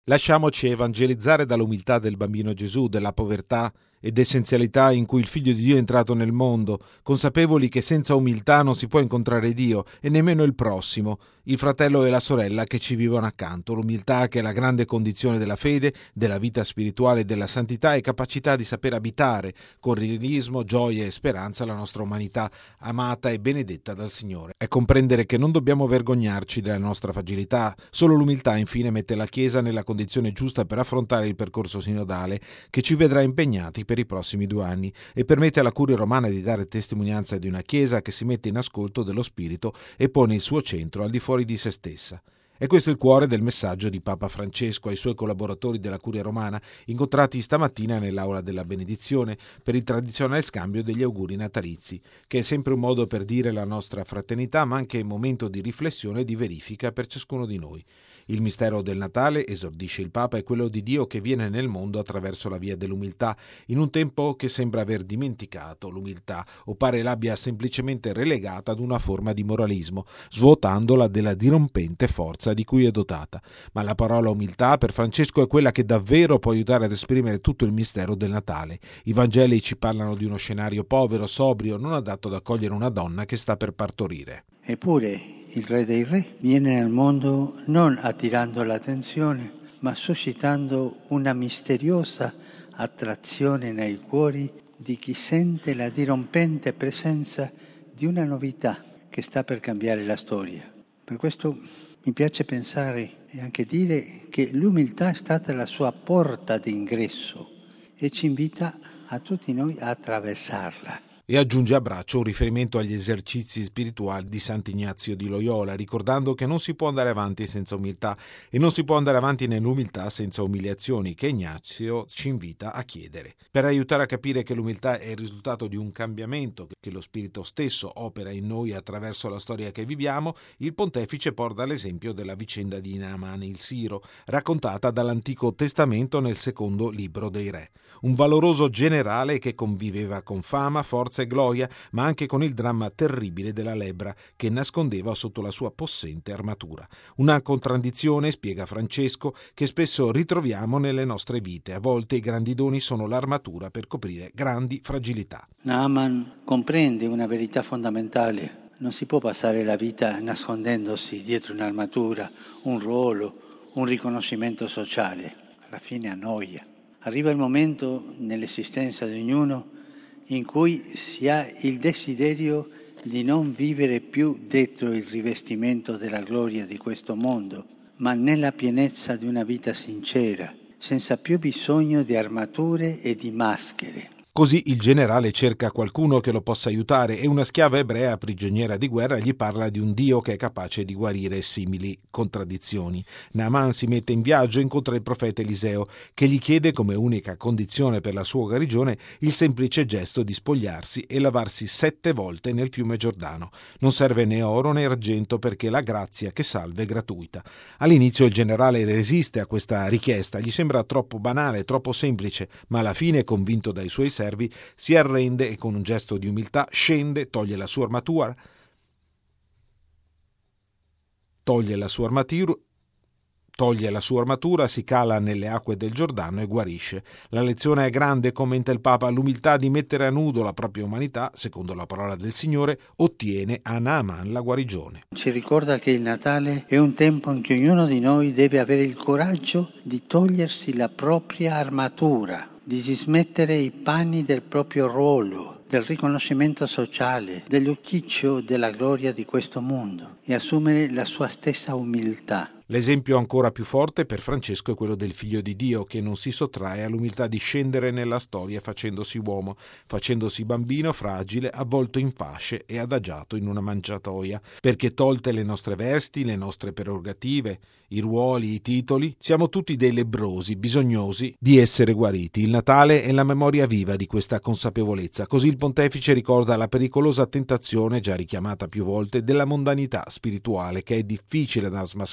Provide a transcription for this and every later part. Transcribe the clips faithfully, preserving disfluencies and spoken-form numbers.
Lasciamoci evangelizzare dall'umiltà del bambino Gesù, della povertà ed essenzialità in cui il Figlio di Dio è entrato nel mondo, consapevoli che senza umiltà non si può incontrare Dio e nemmeno il prossimo, il fratello e la sorella che ci vivono accanto. L'umiltà, che è la grande condizione della fede, della vita spirituale e della santità, è capacità di saper abitare con realismo, gioia e speranza la nostra umanità amata e benedetta dal Signore. È comprendere che non dobbiamo vergognarci della nostra fragilità. Solo l'umiltà, infine, mette la Chiesa nella condizione giusta per affrontare il percorso sinodale che ci vedrà impegnati per i prossimi due anni e permette alla Curia Romana di dare testimonianza di una Chiesa che si mette in ascolto dello Spirito e pone il suo centro al di fuori di se stessa. E questo è il cuore del messaggio di Papa Francesco ai suoi collaboratori della Curia Romana, incontrati stamattina nell'aula della benedizione per il tradizionale scambio degli auguri natalizi, che è sempre un modo per dire la nostra fraternità, ma anche un momento di riflessione e di verifica per ciascuno di noi. Il mistero del Natale, esordisce il Papa, è quello di Dio che viene nel mondo attraverso la via dell'umiltà, in un tempo che sembra aver dimenticato l'umiltà o pare l'abbia semplicemente relegata ad una forma di moralismo, svuotandola della dirompente forza di cui è dotata. Ma la parola umiltà per Francesco è quella che davvero può aiutare ad esprimere tutto il mistero del Natale. I Vangeli ci parlano di uno scenario povero, sobrio, non adatto ad accogliere una donna che sta per partorire. Eppure il Re dei Re viene nel mondo non attirando l'attenzione, ma suscitando una misteriosa attrazione nei cuori di chi sente la dirompente presenza di una novità che sta per cambiare la storia. Per questo mi piace pensare e anche dire che l'umiltà è stata la sua porta d'ingresso e ci invita a tutti noi a attraversarla. E aggiunge a braccio un riferimento agli esercizi spirituali di Sant'Ignazio di Loyola, ricordando che non si può andare avanti senza umiltà e non si può andare avanti nell'umiltà senza umiliazioni, che Ignazio ci invita a chiedere. Per aiutare a capire che l'umiltà è il risultato di un cambiamento, che lo Spirito stesso opera in noi attraverso la storia che viviamo, il pontefice porta l'esempio della vicenda di Naaman il Siro, raccontata dall'Antico Testamento nel secondo libro dei Re. Un valoroso generale che conviveva con fama, forza e gloria, ma anche con il dramma terribile della lebbra che nascondeva sotto la sua possente armatura. Una contraddizione, spiega Francesco, che spesso ritroviamo nelle nostre vite. A volte i grandi doni sono l'armatura per coprire grandi fragilità. Naaman comprende una verità fondamentale. Non si può passare la vita nascondendosi dietro un'armatura, un ruolo, un riconoscimento sociale. Alla fine annoia. Arriva il momento nell'esistenza di ognuno in cui si ha il desiderio di non vivere più dentro il rivestimento della gloria di questo mondo, ma nella pienezza di una vita sincera, senza più bisogno di armature e di maschere. Così il generale cerca qualcuno che lo possa aiutare e una schiava ebrea prigioniera di guerra gli parla di un Dio che è capace di guarire simili contraddizioni. Naaman si mette in viaggio e incontra il profeta Eliseo, che gli chiede come unica condizione per la sua guarigione il semplice gesto di spogliarsi e lavarsi sette volte nel fiume Giordano. Non serve né oro né argento perché la grazia che salva è gratuita. All'inizio il generale resiste a questa richiesta, gli sembra troppo banale, troppo semplice, ma alla fine, convinto dai suoi servi, si arrende e con un gesto di umiltà scende, toglie la sua armatura, toglie la sua armatura, toglie la sua armatura, si cala nelle acque del Giordano e guarisce. La lezione è grande, commenta il Papa, l'umiltà di mettere a nudo la propria umanità, secondo la parola del Signore, ottiene a Naaman la guarigione. Ci ricorda che il Natale è un tempo in cui ognuno di noi deve avere il coraggio di togliersi la propria armatura, di dismettere i panni del proprio ruolo, del riconoscimento sociale, dell'ufficio della gloria di questo mondo e assumere la sua stessa umiltà. L'esempio ancora più forte per Francesco è quello del Figlio di Dio, che non si sottrae all'umiltà di scendere nella storia facendosi uomo, facendosi bambino fragile, avvolto in fasce e adagiato in una mangiatoia, perché tolte le nostre vesti, le nostre prerogative, i ruoli, i titoli, siamo tutti dei lebbrosi, bisognosi di essere guariti. Il Natale è la memoria viva di questa consapevolezza. Così il Pontefice ricorda la pericolosa tentazione, già richiamata più volte, della mondanità spirituale, che è difficile da smascherare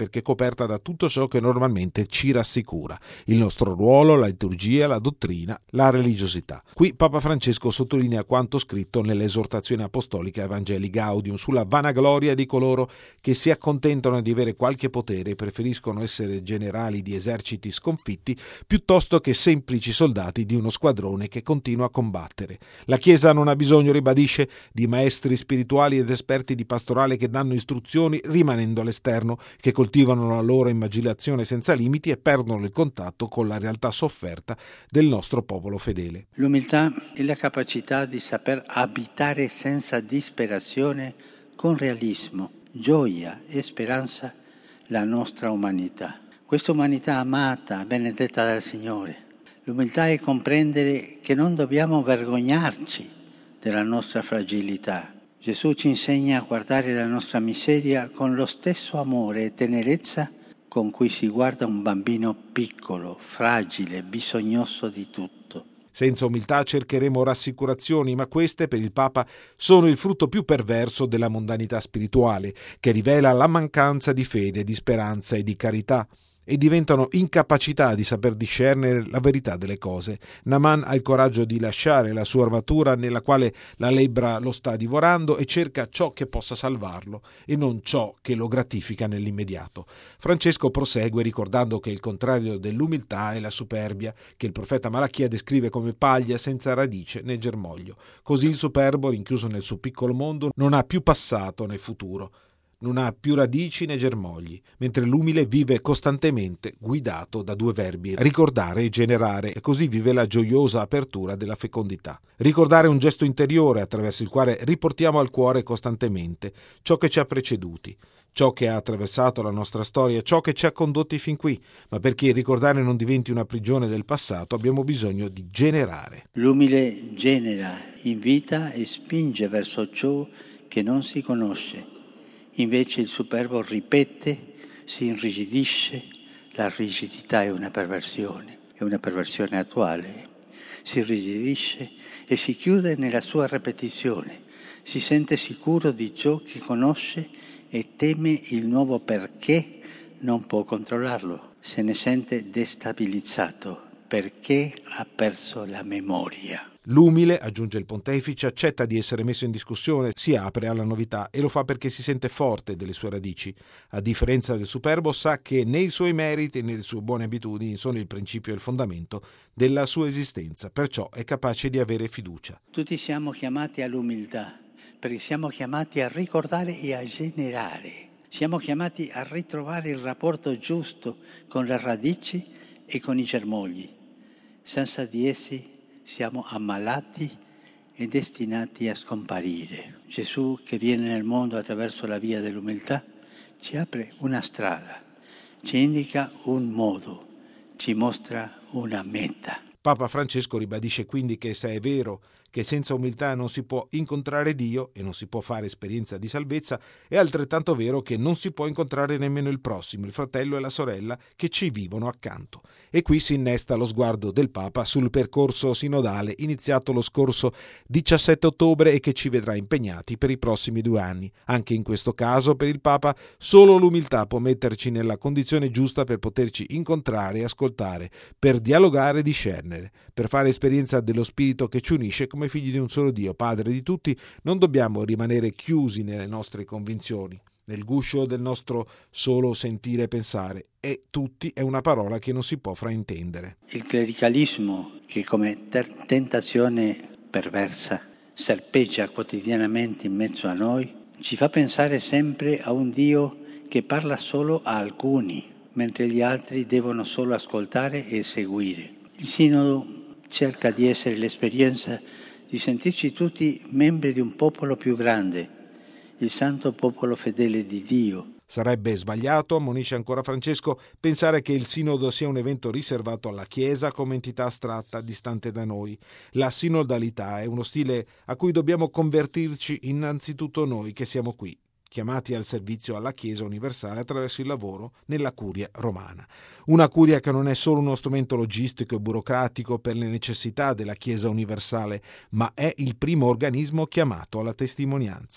perché coperta da tutto ciò che normalmente ci rassicura: il nostro ruolo, la liturgia, la dottrina, la religiosità. Qui Papa Francesco sottolinea quanto scritto nell'esortazione apostolica Evangelii Gaudium sulla vanagloria di coloro che si accontentano di avere qualche potere e preferiscono essere generali di eserciti sconfitti piuttosto che semplici soldati di uno squadrone che continua a combattere. La Chiesa non ha bisogno, ribadisce, di maestri spirituali ed esperti di pastorale che danno istruzioni rimanendo all'esterno, che coltivano la loro immaginazione senza limiti e perdono il contatto con la realtà sofferta del nostro popolo fedele. L'umiltà è la capacità di saper abitare senza disperazione, con realismo, gioia e speranza, la nostra umanità. Questa umanità amata, benedetta dal Signore. L'umiltà è comprendere che non dobbiamo vergognarci della nostra fragilità. Gesù ci insegna a guardare la nostra miseria con lo stesso amore e tenerezza con cui si guarda un bambino piccolo, fragile, bisognoso di tutto. Senza umiltà cercheremo rassicurazioni, ma queste per il Papa sono il frutto più perverso della mondanità spirituale, che rivela la mancanza di fede, di speranza e di carità, e diventano incapacità di saper discernere la verità delle cose. Naaman ha il coraggio di lasciare la sua armatura nella quale la lebbra lo sta divorando e cerca ciò che possa salvarlo e non ciò che lo gratifica nell'immediato. Francesco prosegue ricordando che il contrario dell'umiltà è la superbia, che il profeta Malachia descrive come paglia senza radice né germoglio. Così il superbo, rinchiuso nel suo piccolo mondo, non ha più passato né futuro. Non ha più radici né germogli, mentre l'umile vive costantemente guidato da due verbi, ricordare e generare, e così vive la gioiosa apertura della fecondità. Ricordare è un gesto interiore attraverso il quale riportiamo al cuore costantemente ciò che ci ha preceduti, ciò che ha attraversato la nostra storia, ciò che ci ha condotti fin qui, ma perché ricordare non diventi una prigione del passato abbiamo bisogno di generare. L'umile genera, invita e spinge verso ciò che non si conosce. Invece il superbo ripete, si irrigidisce. La rigidità è una perversione, è una perversione attuale. Si irrigidisce e si chiude nella sua ripetizione. Si sente sicuro di ciò che conosce e teme il nuovo perché non può controllarlo. Se ne sente destabilizzato perché ha perso la memoria. L'umile, aggiunge il pontefice, accetta di essere messo in discussione, si apre alla novità e lo fa perché si sente forte delle sue radici. A differenza del superbo, sa che né i suoi meriti né le sue buone abitudini sono il principio e il fondamento della sua esistenza, perciò è capace di avere fiducia. Tutti siamo chiamati all'umiltà, perché siamo chiamati a ricordare e a generare. Siamo chiamati a ritrovare il rapporto giusto con le radici e con i germogli. Senza di essi siamo ammalati e destinati a scomparire. Gesù, che viene nel mondo attraverso la via dell'umiltà, ci apre una strada, ci indica un modo, ci mostra una meta. Papa Francesco ribadisce quindi che se è vero che senza umiltà non si può incontrare Dio e non si può fare esperienza di salvezza, è altrettanto vero che non si può incontrare nemmeno il prossimo, il fratello e la sorella che ci vivono accanto. E qui si innesta lo sguardo del Papa sul percorso sinodale iniziato lo scorso diciassette ottobre e che ci vedrà impegnati per i prossimi due anni. Anche in questo caso, per il Papa, solo l'umiltà può metterci nella condizione giusta per poterci incontrare e ascoltare, per dialogare e discernere, per fare esperienza dello Spirito che ci unisce come figli di un solo Dio, Padre di tutti. Non dobbiamo rimanere chiusi nelle nostre convinzioni, nel guscio del nostro solo sentire e pensare, e tutti è una parola che non si può fraintendere. Il clericalismo, che come ter- tentazione perversa serpeggia quotidianamente in mezzo a noi, ci fa pensare sempre a un Dio che parla solo a alcuni, mentre gli altri devono solo ascoltare e seguire. Il Sinodo cerca di essere l'esperienza di sentirci tutti membri di un popolo più grande, il santo popolo fedele di Dio. Sarebbe sbagliato, ammonisce ancora Francesco, pensare che il Sinodo sia un evento riservato alla Chiesa come entità astratta, distante da noi. La sinodalità è uno stile a cui dobbiamo convertirci innanzitutto noi che siamo qui, chiamati al servizio alla Chiesa universale attraverso il lavoro nella curia romana. Una curia che non è solo uno strumento logistico e burocratico per le necessità della Chiesa universale, ma è il primo organismo chiamato alla testimonianza.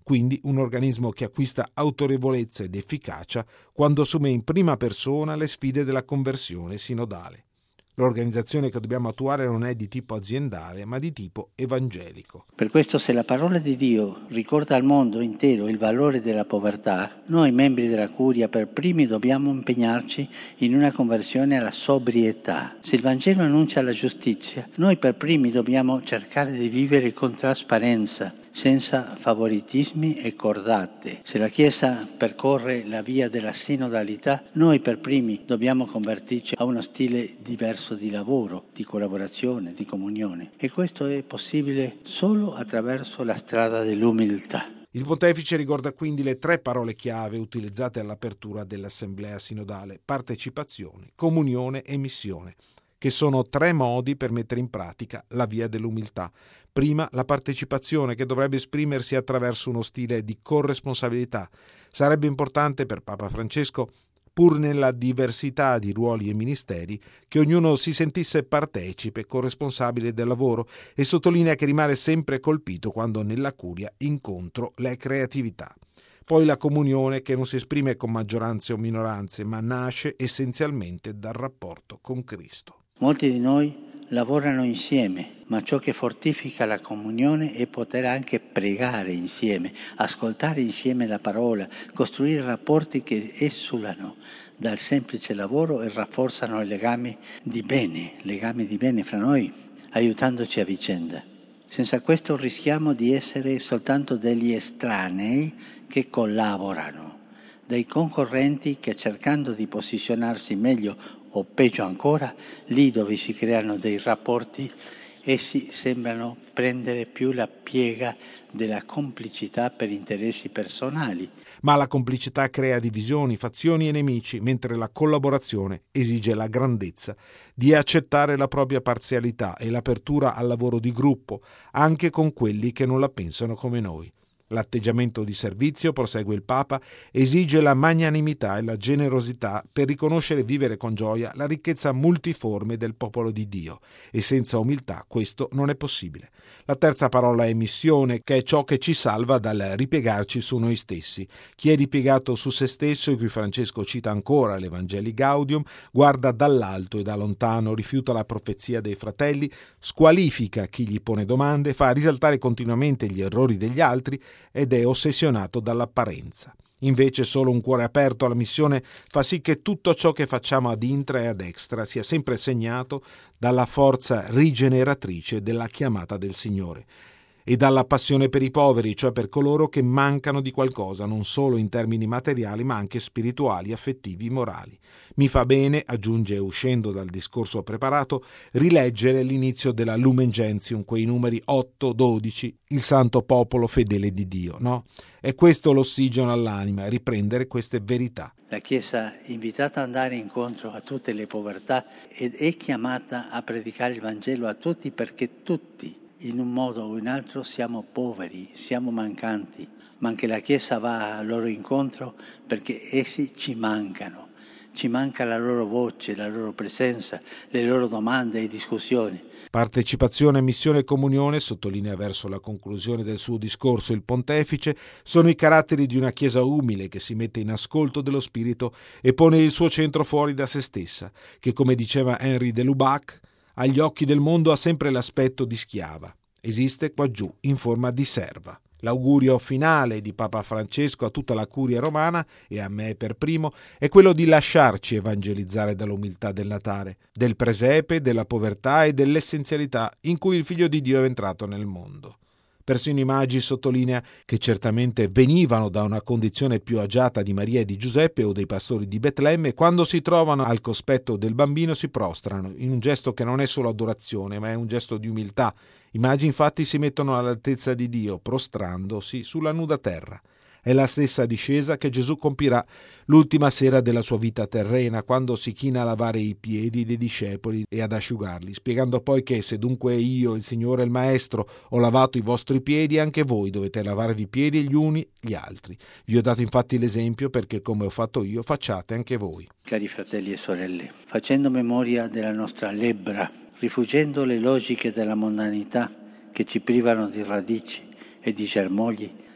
quindi un organismo che acquista autorevolezza ed efficacia quando assume in prima persona le sfide della conversione sinodale. L'organizzazione che dobbiamo attuare non è di tipo aziendale, ma di tipo evangelico. Per questo, se la parola di Dio ricorda al mondo intero il valore della povertà, noi membri della Curia per primi dobbiamo impegnarci in una conversione alla sobrietà. Se il Vangelo annuncia la giustizia, noi per primi dobbiamo cercare di vivere con trasparenza, senza favoritismi e cordate. Se la Chiesa percorre la via della sinodalità, noi per primi dobbiamo convertirci a uno stile diverso di lavoro, di collaborazione, di comunione. E questo è possibile solo attraverso la strada dell'umiltà. Il Pontefice ricorda quindi le tre parole chiave utilizzate all'apertura dell'Assemblea sinodale: partecipazione, comunione e missione, che sono tre modi per mettere in pratica la via dell'umiltà. Prima, la partecipazione, che dovrebbe esprimersi attraverso uno stile di corresponsabilità. Sarebbe importante per Papa Francesco, pur nella diversità di ruoli e ministeri, che ognuno si sentisse partecipe, corresponsabile del lavoro, e sottolinea che rimane sempre colpito quando nella Curia incontro le creatività. Poi la comunione, che non si esprime con maggioranze o minoranze, ma nasce essenzialmente dal rapporto con Cristo. Molti di noi lavorano insieme, ma ciò che fortifica la comunione è poter anche pregare insieme, ascoltare insieme la parola, costruire rapporti che esulano dal semplice lavoro e rafforzano i legami di bene, legami di bene fra noi, aiutandoci a vicenda. Senza questo rischiamo di essere soltanto degli estranei che collaborano, dei concorrenti che, cercando di posizionarsi meglio o peggio ancora, lì dove si creano dei rapporti, essi sembrano prendere più la piega della complicità per interessi personali. Ma la complicità crea divisioni, fazioni e nemici, mentre la collaborazione esige la grandezza di accettare la propria parzialità e l'apertura al lavoro di gruppo, anche con quelli che non la pensano come noi. L'atteggiamento di servizio, prosegue il Papa, esige la magnanimità e la generosità per riconoscere e vivere con gioia la ricchezza multiforme del popolo di Dio, e senza umiltà questo non è possibile. La terza parola è missione, che è ciò che ci salva dal ripiegarci su noi stessi. Chi è ripiegato su se stesso, e qui Francesco cita ancora l'Evangelii Gaudium, guarda dall'alto e da lontano, rifiuta la profezia dei fratelli, squalifica chi gli pone domande, fa risaltare continuamente gli errori degli altri ed è ossessionato dall'apparenza. Invece solo un cuore aperto alla missione fa sì che tutto ciò che facciamo ad intra e ad extra sia sempre segnato dalla forza rigeneratrice della chiamata del Signore e dalla passione per i poveri, cioè per coloro che mancano di qualcosa, non solo in termini materiali, ma anche spirituali, affettivi, morali. Mi fa bene, aggiunge uscendo dal discorso preparato, rileggere l'inizio della Lumen Gentium, quei numeri otto dodici, il santo popolo fedele di Dio, no? È questo l'ossigeno all'anima, riprendere queste verità. La Chiesa, invitata ad andare incontro a tutte le povertà, ed è chiamata a predicare il Vangelo a tutti, perché tutti, in un modo o in altro, siamo poveri, siamo mancanti, ma anche la Chiesa va al loro incontro perché essi ci mancano. Ci manca la loro voce, la loro presenza, le loro domande e discussioni. Partecipazione, missione e comunione, sottolinea verso la conclusione del suo discorso il Pontefice, sono i caratteri di una Chiesa umile che si mette in ascolto dello Spirito e pone il suo centro fuori da se stessa, che, come diceva Henri de Lubac, agli occhi del mondo ha sempre l'aspetto di schiava. Esiste qua giù in forma di serva. L'augurio finale di Papa Francesco a tutta la Curia romana, e a me per primo, è quello di lasciarci evangelizzare dall'umiltà del Natale, del presepe, della povertà e dell'essenzialità in cui il Figlio di Dio è entrato nel mondo. Persino Maggi sottolinea che certamente venivano da una condizione più agiata di Maria e di Giuseppe o dei pastori di Betlemme, e quando si trovano al cospetto del bambino si prostrano, in un gesto che non è solo adorazione, ma è un gesto di umiltà. I Magi infatti si mettono all'altezza di Dio, prostrandosi sulla nuda terra. È la stessa discesa che Gesù compirà l'ultima sera della sua vita terrena, quando si china a lavare i piedi dei discepoli e ad asciugarli, spiegando poi che se dunque io, il Signore e il Maestro, ho lavato i vostri piedi, anche voi dovete lavarvi i piedi gli uni gli altri. Vi ho dato infatti l'esempio perché, come ho fatto io, facciate anche voi. Cari fratelli e sorelle, facendo memoria della nostra lebbra, rifuggendo le logiche della mondanità che ci privano di radici e di germogli,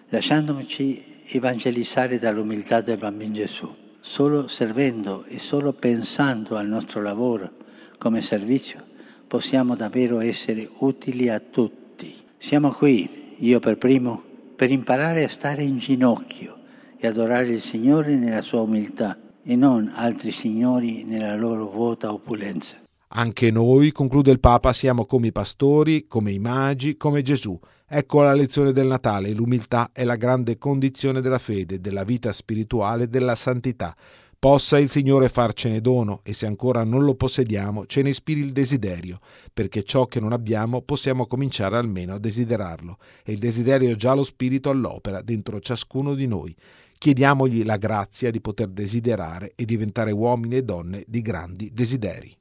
lasciandoci evangelizzare dall'umiltà del bambino Gesù. Solo servendo e solo pensando al nostro lavoro come servizio possiamo davvero essere utili a tutti. Siamo qui, io per primo, per imparare a stare in ginocchio e adorare il Signore nella sua umiltà e non altri signori nella loro vuota opulenza. Anche noi, conclude il Papa, siamo come i pastori, come i magi, come Gesù. Ecco la lezione del Natale: l'umiltà è la grande condizione della fede, della vita spirituale, della santità. Possa il Signore farcene dono, e se ancora non lo possediamo, ce ne ispiri il desiderio, perché ciò che non abbiamo possiamo cominciare almeno a desiderarlo, e il desiderio è già lo Spirito all'opera dentro ciascuno di noi. Chiediamogli la grazia di poter desiderare e diventare uomini e donne di grandi desideri.